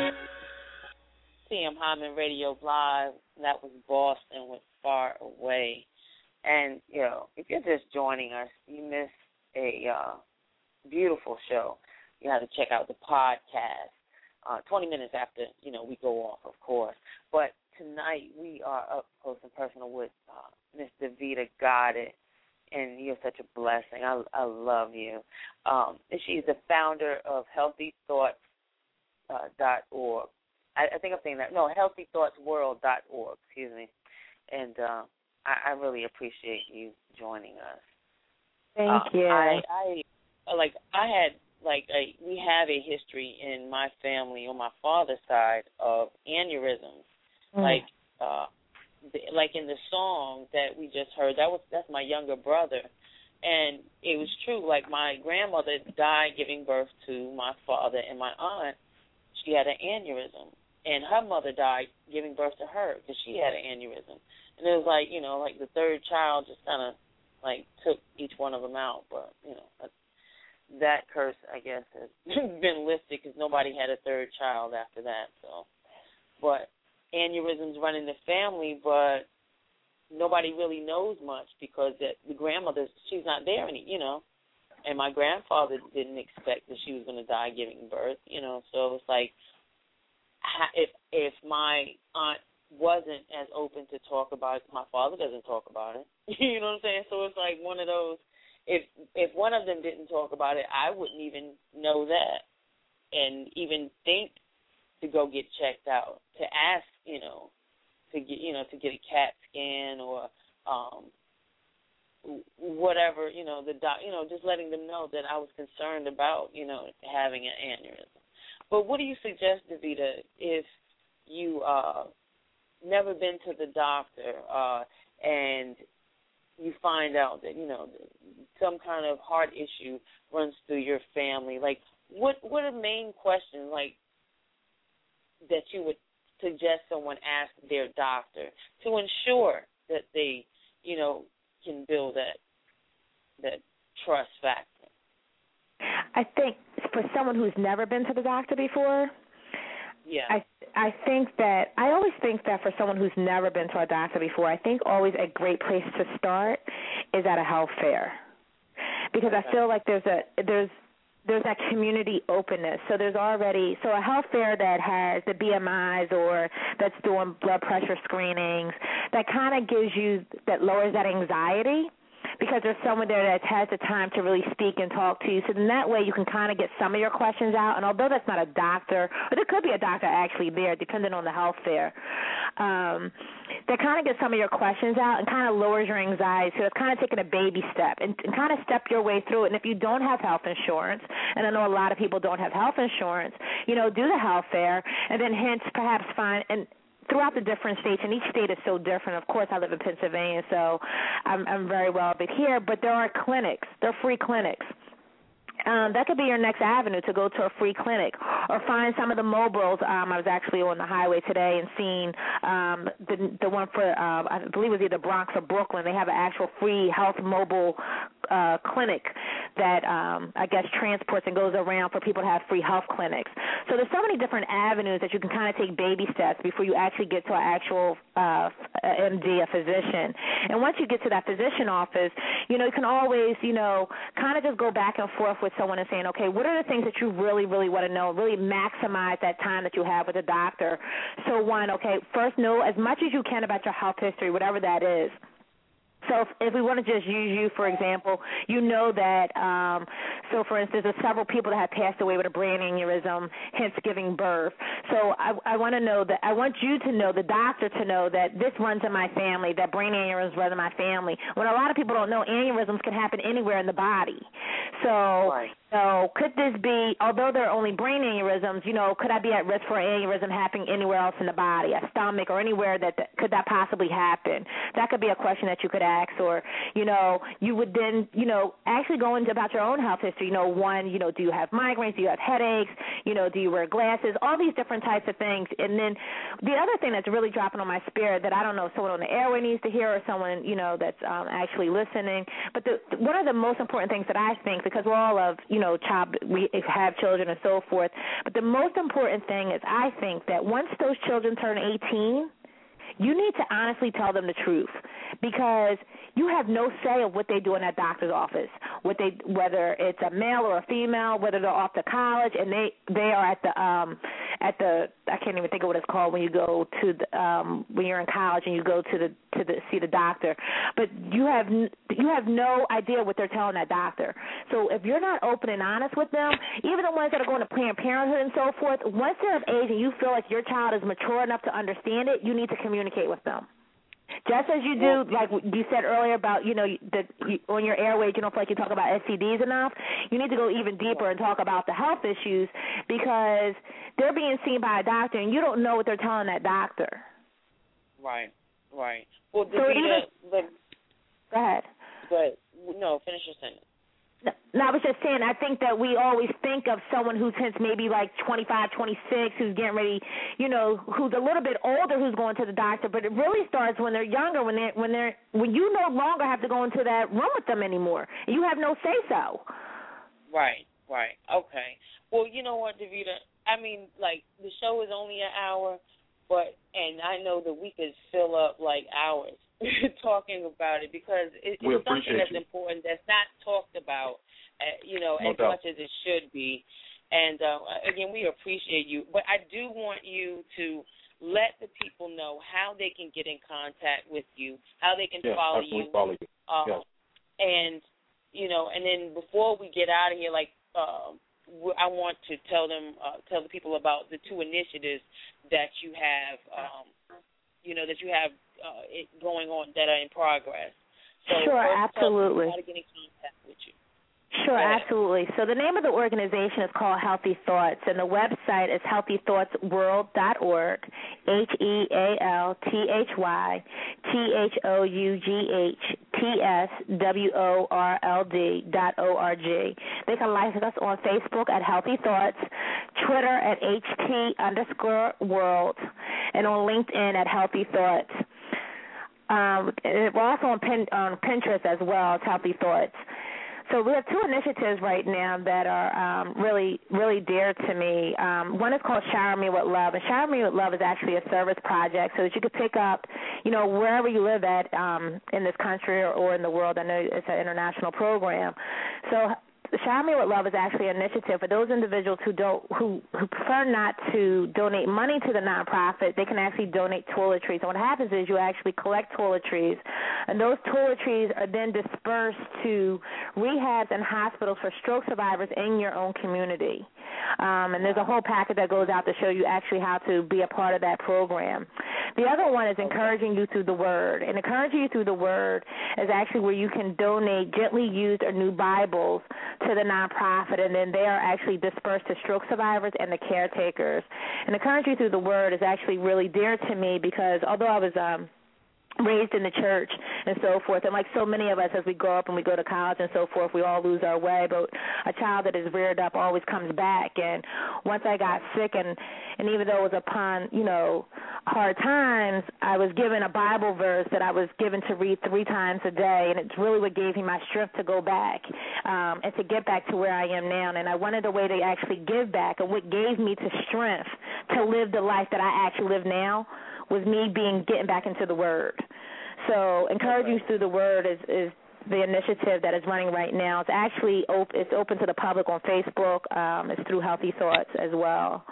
T M Hyman Radio Live. That was Boston with Far Away. And, you know, if you're just joining us, you missed a uh, beautiful show. You have to check out the podcast uh, twenty minutes after, you know, we go off, of course. But tonight we are up close and personal with uh, Miss Davita Goddard, and you're such a blessing. I, I love you. Um, and she's the founder of healthy thoughts dot org. I, I think I'm saying that. No, healthy thoughts world dot org, excuse me. And uh, I, I really appreciate you joining us. Thank um, you. I, I, like, I had, like, a, we have a history in my family on my father's side of aneurysms. Mm. Like, uh, the, like in the song that we just heard, that was that's my younger brother. And it was true. Like, my grandmother died giving birth to my father, and my aunt, she had an aneurysm. And her mother died giving birth to her because she had an aneurysm. And it was like, you know, like the third child just kind of, like, took each one of them out. But, you know, that curse, I guess, has been lifted because nobody had a third child after that. So, but aneurysms run in the family, but nobody really knows much because the, the grandmother, she's not there any, you know. And my grandfather didn't expect that she was going to die giving birth, you know. So it's like, if if my aunt wasn't as open to talk about it, my father doesn't talk about it. You know what I'm saying? So it's like one of those, if if one of them didn't talk about it, I wouldn't even know that and even think to go get checked out, to ask, you know, to get, you know, to get a CAT scan or um, whatever, you know, the doc, you know, just letting them know that I was concerned about, you know, having an aneurysm. But what do you suggest, Davita, if you uh never been to the doctor uh, and you find out that, you know, some kind of heart issue runs through your family? Like, what what are main questions, like, that you would suggest someone ask their doctor to ensure that they, you know, can build that that trust factor? I think for someone who's never been to the doctor before, yeah, I I think that I always think that for someone who's never been to a doctor before, I think always a great place to start is at a health fair, because I feel like there's a there's there's that community openness. So there's already so a health fair that has the B M Is or that's doing blood pressure screenings, that kind of gives you that lowers that anxiety, because there's someone there that has the time to really speak and talk to you. So then that way you can kind of get some of your questions out. And although that's not a doctor, or there could be a doctor actually there, depending on the health fair, um, that kind of gets some of your questions out and kind of lowers your anxiety. So it's kind of taking a baby step and, and kind of step your way through it. And if you don't have health insurance, and I know a lot of people don't have health insurance, you know, do the health fair and then hence perhaps find – and throughout the different states, and each state is so different. Of course, I live in Pennsylvania, so I'm, I'm very well a bit here. But there are clinics. They're free clinics. Um, that could be your next avenue, to go to a free clinic or find some of the mobiles. Um, I was actually on the highway today and seen um, the the one for, uh, I believe it was either Bronx or Brooklyn. They have an actual free health mobile uh, clinic that um, I guess transports and goes around for people to have free health clinics. So there's so many different avenues that you can kind of take baby steps before you actually get to an actual uh, M D, a physician. And once you get to that physician office, you know, you can always, you know, kind of just go back and forth with someone and saying, okay, what are the things that you really, really want to know? Really maximize that time that you have with a doctor. So one, okay, first know as much as you can about your health history, whatever that is. So if, if we want to just use you, for example, you know that, um, so for instance, there's several people that have passed away with a brain aneurysm, hence giving birth. So I, I want to know that, I want you to know, the doctor to know that this runs in my family, that brain aneurysms run in my family. When a lot of people don't know, aneurysms can happen anywhere in the body. So, right. know, could this be, although they're only brain aneurysms, you know, could I be at risk for an aneurysm happening anywhere else in the body, a stomach or anywhere that, that could that possibly happen? That could be a question that you could ask. Or, you know, you would then, you know, actually go into about your own health history. You know, one, you know, do you have migraines? Do you have headaches? You know, do you wear glasses? All these different types of things. And then the other thing that's really dropping on my spirit that I don't know if someone on the airway needs to hear or someone, you know, that's um, actually listening, but the, one of the most important things that I think, because we're all of, you know, child, we have children and so forth, but the most important thing is I think that once those children turn eighteen, you need to honestly tell them the truth, because you have no say of what they do in that doctor's office, what they, whether it's a male or a female, whether they're off to college and they, they are at the um at the I can't even think of what it's called when you go to the, um when you're in college and you go to the to the see the doctor, but you have you have no idea what they're telling that doctor. So if you're not open and honest with them, even the ones that are going to Planned Parenthood and so forth, once they're of age and you feel like your child is mature enough to understand it, you need to communicate with them. Just as you do, like you said earlier about, you know, the, you, on your airways, you don't feel like you talk about S T Ds enough, you need to go even deeper and talk about the health issues, because they're being seen by a doctor and you don't know what they're telling that doctor. Right, right. Well, so even, the, go ahead. But, no, finish your sentence. No, I was just saying, I think that we always think of someone who's since maybe like twenty-five, twenty-six, who's getting ready, you know, who's a little bit older, who's going to the doctor. But it really starts when they're younger, when they're when they're when you no longer have to go into that room with them anymore. You have no say so. Right, right, okay. Well, you know what, Davita? I mean, like the show is only an hour, but and I know that we could fill up like hours talking about it, because it, it's something that's you. important that's not talked about, uh, you know, no as doubt. much as it should be. And, uh, again, we appreciate you. But I do want you to let the people know how they can get in contact with you, how they can yes, follow you. follow you. Uh, yes. And, you know, and then before we get out of here, like, uh, I want to tell them, uh, tell the people about the two initiatives that you have, um, you know, that you have uh, it going on that are in progress. So sure, first, absolutely. How to get in contact with you. Sure, absolutely. So the name of the organization is called Healthy Thoughts, and the website is healthy thoughts world dot org, H E A L T H Y T H O U G H T S W O R L D dot O R G. They can like us on Facebook at Healthy Thoughts, Twitter at H T underscore world, and on LinkedIn at Healthy Thoughts. Um, we're also on, Pin, on Pinterest as well as Healthy Thoughts. So we have two initiatives right now that are um, really, really dear to me. Um, one is called Shower Me With Love, and Shower Me With Love is actually a service project so that you could pick up, you know, wherever you live at um, in this country or, or in the world. I know it's an international program. So Shower Me With Love is actually an initiative for those individuals who don't who, who prefer not to donate money to the nonprofit. They can actually donate toiletries. And what happens is you actually collect toiletries, and those toiletries are then dispersed to rehabs and hospitals for stroke survivors in your own community. Um, and there's a whole packet that goes out to show you actually how to be a part of that program. The other one is encouraging you through the Word. And encouraging you through the Word is actually where you can donate gently used or new Bibles to the nonprofit, and then they are actually dispersed to stroke survivors and the caretakers. And encouraging you through the Word is actually really dear to me, because although I was um, raised in the church and so forth, and like so many of us as we grow up and we go to college and so forth, we all lose our way, but a child that is reared up always comes back. And once I got sick, and, and even though it was upon, you know, hard times, I was given a Bible verse that I was given to read three times a day, and it's really what gave me my strength to go back um, and to get back to where I am now. And I wanted a way to actually give back, and what gave me the strength to live the life that I actually live now was me being getting back into the Word. So encouraging through the Word is, is the initiative that is running right now. It's actually op- it's open to the public on Facebook. Um, it's through Healthy Thoughts as well.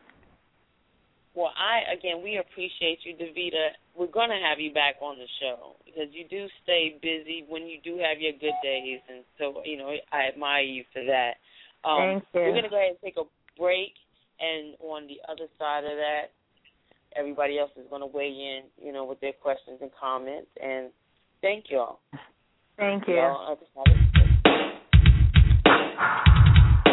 Well, I, again, we appreciate you, Davita. We're going to have you back on the show because you do stay busy when you do have your good days, and so, you know, I admire you for that. Um, Thank you. We're going to go ahead and take a break, and on the other side of that, everybody else is going to weigh in, you know, with their questions and comments, and thank you all. Thank you. Y'all,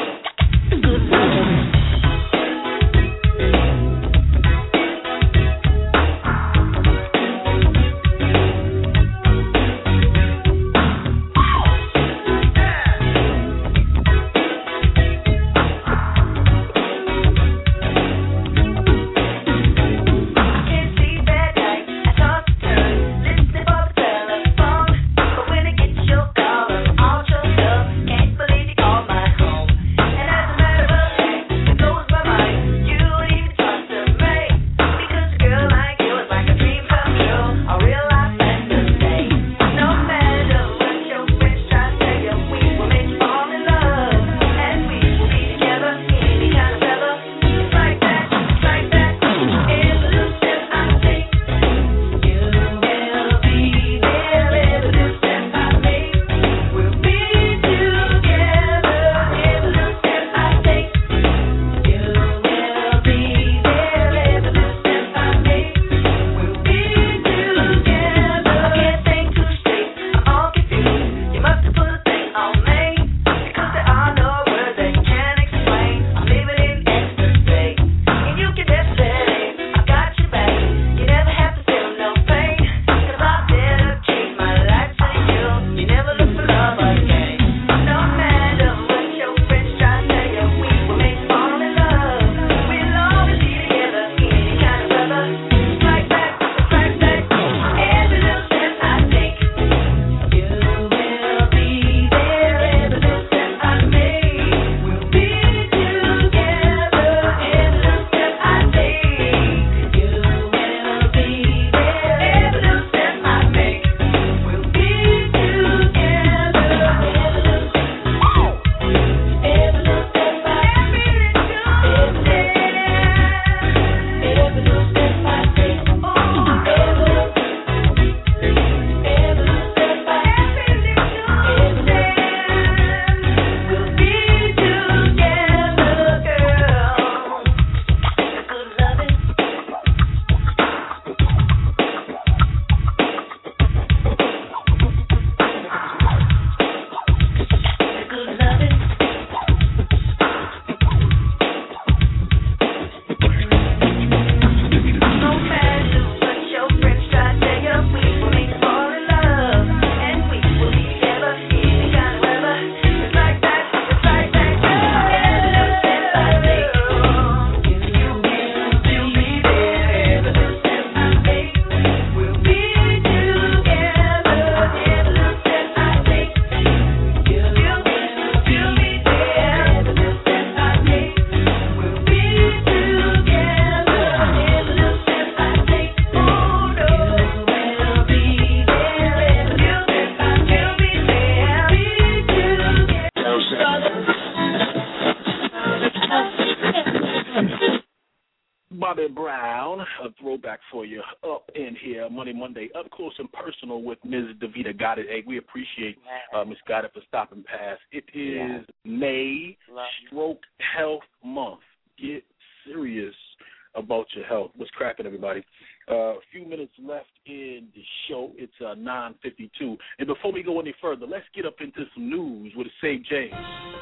Bobby Brown, a throwback for you, up in here, Monday, Monday, up close and personal with Miz Davita Goddard. Hey, we appreciate uh, Miz Goddard for stopping past. It is yeah. May Stroke Health Month. Get serious about your health. What's cracking, everybody? Uh, a few minutes left in the show. It's uh, nine fifty-two. And before we go any further, let's get up into some news with Save James.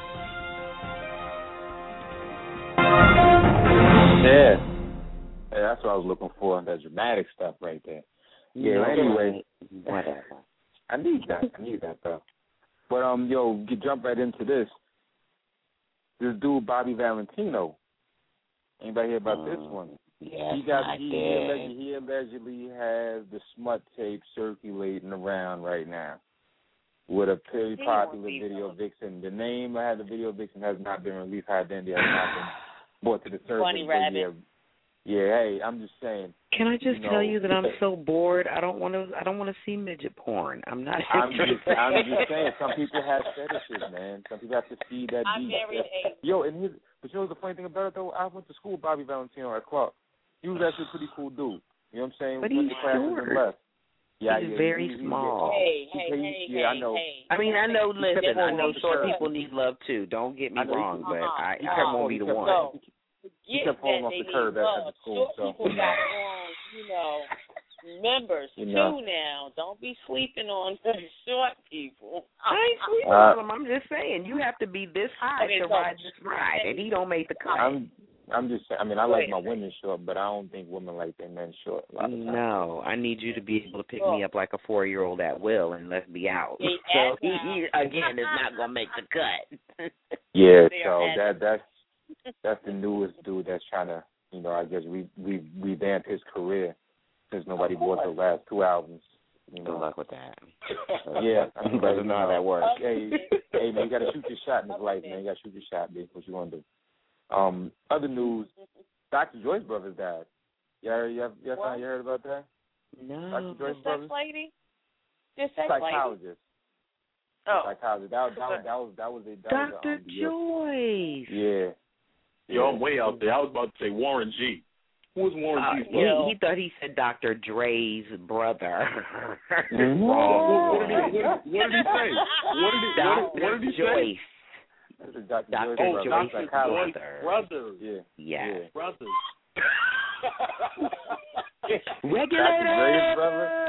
Yeah. Yeah, that's what I was looking for, that dramatic stuff right there. Yeah, no, anyway. Whatever. I need that. I need that, though. But, um, yo, get jump right into this. This dude, Bobby Valentino. Anybody hear about um, this one? Yes, he got I he, did. Allegedly, he allegedly has the smut tape circulating around right now with a very he popular video known. vixen. The name I had the video vixen has not been released. Her identity has not been brought to the surface. Bunny Rabbit. Yeah, yeah, hey, I'm just saying. Can I just you tell know, you that I'm so bored? I don't want to. I don't want to see midget porn. I'm not. I'm just, I'm just saying. Some people have fetishes, man. Some people have to see that I'm deep. married a. Yo, and his, but you know the funny thing about it though? I went to school with Bobby Valentino at Clark. He was actually a pretty cool dude. You know what I'm saying? But we he's short. Left. Yeah, he's yeah, very he, he, small. Hey, he, hey, he, hey, yeah, I know. hey. I mean, I know. Listen, I know short curve. people need love too. Don't get me wrong, but uh-huh. I, uh-huh. I won't be the one. So, he kept falling off the curb at, at the school. Short So. people got on, you know, members you too know. now. Don't be sleeping on the short people. I ain't sleeping uh, on them. I'm just saying you have to be this high okay, to so, ride this ride, and he don't make the cut. I'm, I'm just saying. I mean, I like my women short, but I don't think women like their men short. A lot of times. No, I need you to be able to pick me up like a four-year-old at will, and let's be out. He so he, he again is not gonna make the cut. Yeah, so that that's that's the newest dude that's trying to, you know, I guess re, re, revamp his career since nobody bought the last two albums. You know. Good luck with that. Yeah, I mean, doesn't know how that works. Hey, hey, man, you got to shoot your shot in this life, man. You got to shoot your shot, babe. What you want to do? Um, other news: Doctor Joyce Brothers died. You heard, you, have, you, have, you heard about that? No. Doctor Joyce the Brothers. sex lady. The sex Psychologist. lady. Oh. Psychologist. That, that, that, that was that was a that Doctor was a, um, Joyce. Yeah. Yo, I'm way out there. I was about to say Warren G. Who was Warren uh, G's he, brother? he thought he said Doctor Dre's brother. Mm-hmm. Wrong. What, what, did he, what, what did he say? What did he, Doctor what, what did he Joyce. say? Doctor Doctor Joyce, Joyce, brother. brother. Brother. Yeah. Yeah. yeah. Brother. Regulator.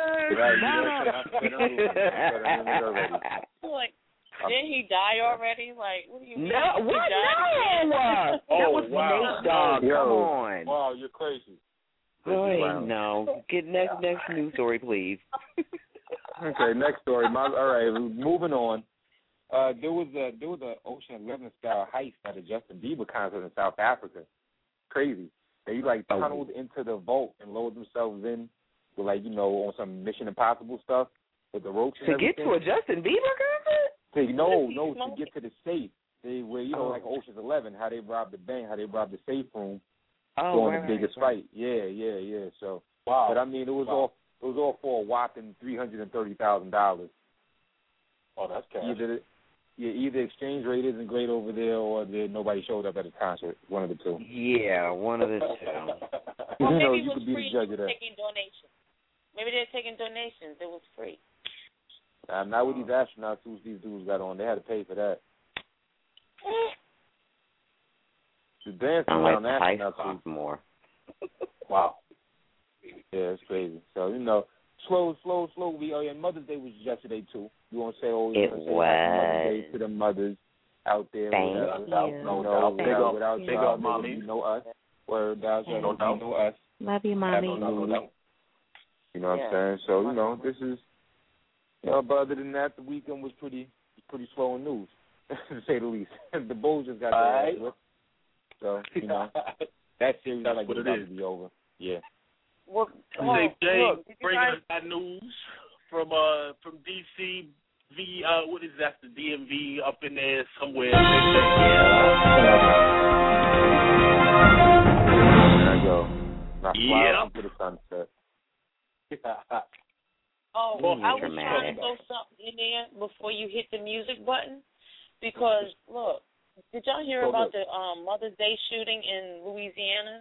Like, didn't he die already? Like, what do you mean? No, what? No. Oh, that was wow. Nate Dogg. Yo, Come on. Wow, you're crazy. Boy, Wow. no. Get next next news story, please. Okay, next story. My, all right, moving on. Uh, there was a there was a Ocean Eleven style heist at a Justin Bieber concert in South Africa. Crazy. They like tunneled into the vault and lowered themselves in with like, you know, on some Mission Impossible stuff with the ropes and To everything. get to a Justin Bieber concert? To, no, no, to get to the safe. They where you know, oh. like Ocean's Eleven, how they robbed the bank, how they robbed the safe room oh, during right, the biggest right. fight. Yeah, yeah, yeah. So Wow. but I mean it was wow. all it was all for a whopping three hundred and thirty thousand dollars. Oh, that's cash. Either yeah, either exchange rate isn't great over there or there, nobody showed up at the concert. One of the two. Yeah, one of the two. Well, you know, maybe you it was could be free. the judge of that. Taking donations. Maybe they're taking donations. It was free. Uh, not with these astronauts who these dudes got on. They had to pay for that. The dancing I around like astronauts. more. Wow. Yeah, it's crazy. So, you know, slow, slow, slowly. Oh, yeah, Mother's Day was yesterday, too. You want to say, oh, you it want to say was. Happy Mother's Day to the mothers out there. Thank without, you. without, no, no, Big without, up, without big y'all, up, there mommy. would be no us. Or without y'all, No there would be no us. Love you, mommy. No, no, no, no. You know what Yeah. I'm saying? So, you know, this is, you know, but other than that, the weekend was pretty pretty slow in news, to say the least. The Bulls just got their ass whipped. So, you know, that series That's like what is it about is. to be over. Yeah. Well, Say well, Jay, look, did you bringing guys, us that news from uh from D C. V uh what is that? The D M V up in there somewhere. There I go. Now fly Yeah. into the sunset. oh, Well, I was dramatic. trying to throw something in there before you hit the music button because look, did y'all hear Oh, about look. the um, Mother's Day shooting in Louisiana?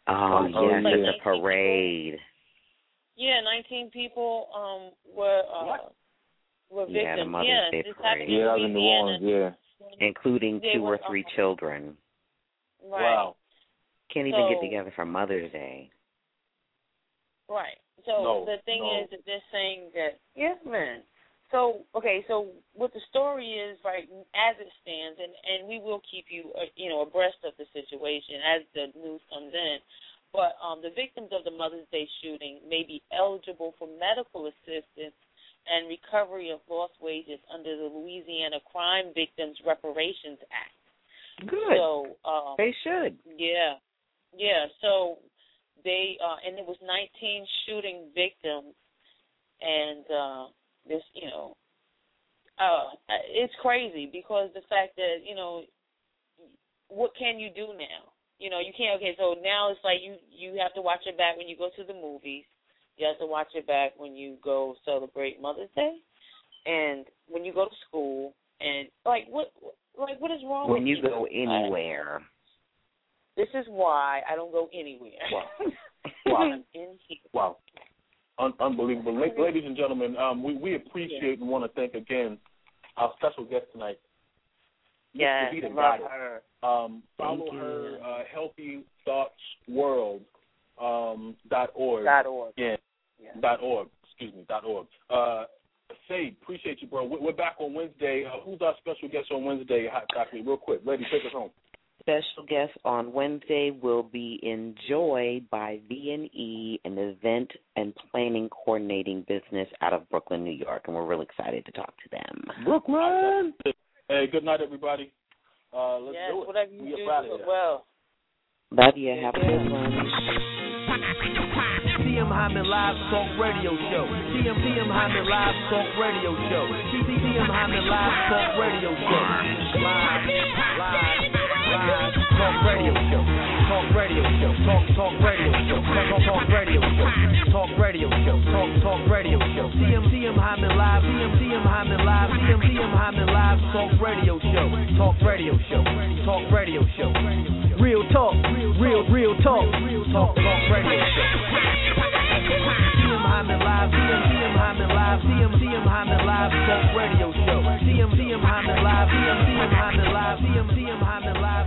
Oh, Oh, yes, like at the nineteen parade. People, yeah, nineteen people um were uh, were victims. Yeah, the Mother's yeah, Day this parade. happened Yeah, that was in in New Louisiana. Orleans, yeah. Including They two were, or three uh, children. Right. Wow. Can't even So- get together for Mother's Day. Right. So No, the thing no. is that they're saying that, yeah, man. So, okay, so what the story is, right, as it stands, and, and we will keep you, uh, you know, abreast of the situation as the news comes in, but um, the victims of the Mother's Day shooting may be eligible for medical assistance and recovery of lost wages under the Louisiana Crime Victims Reparations Act. Good. So, um, They should. yeah, yeah. So they uh, and it was nineteen shooting victims, and uh, this, you know, uh, it's crazy because the fact that, you know, what can you do now? You know, you can't. Okay, so now it's like you you have to watch it back when you go to the movies. You have to watch it back when you go celebrate Mother's Day, and when you go to school, and like what like what is wrong When with you people? go anywhere. This is why I don't go anywhere. Wow. Wow. I'm in here. Wow. Un- unbelievable. La- ladies and gentlemen, um, we, we appreciate and want to thank again our special guest tonight, Miss Yes, Kavita love Goddard. her. Um, follow Thank you. her, uh, Healthy Thoughts World um, dot org. Dot org. Yeah. Yeah. Dot org. Excuse me. Dot org. Uh, Say, appreciate you, bro. We're we're back on Wednesday. Uh, who's our special guest on Wednesday? Hot chocolate, real quick. Lady, take us home. Special guest on Wednesday will be Enjoy by V and E, an event and planning coordinating business out of Brooklyn, New York, and we're really excited to talk to them. Brooklyn. Hey, good night, everybody. Uh, let's Yes, do it. whatever you we do, up out of do it here. well. Love you. Have a good one. T M Hyman Live Talk Radio Show. T M T M Hyman Live Talk Radio Show. T M Hyman Live Talk Radio Show. Live, live, live Talk Radio Show. Talk Radio Show. Talk Talk Radio Show. Talk Talk Radio Show. Talk Radio Show. Talk Talk Radio Show. T M T M Hyman Live. T M T M Hyman Live. T M T M Hyman Live Talk Radio Show. Talk Radio Show. Talk Radio Show. Real talk. Real real talk. Talk Talk Radio Show. T M Hyman Live, T M T M Hyman Live, T M T M Hyman Live Talk Radio Show. T M T M Hyman Live, T M T M Hyman Live, T M T M Hyman Live.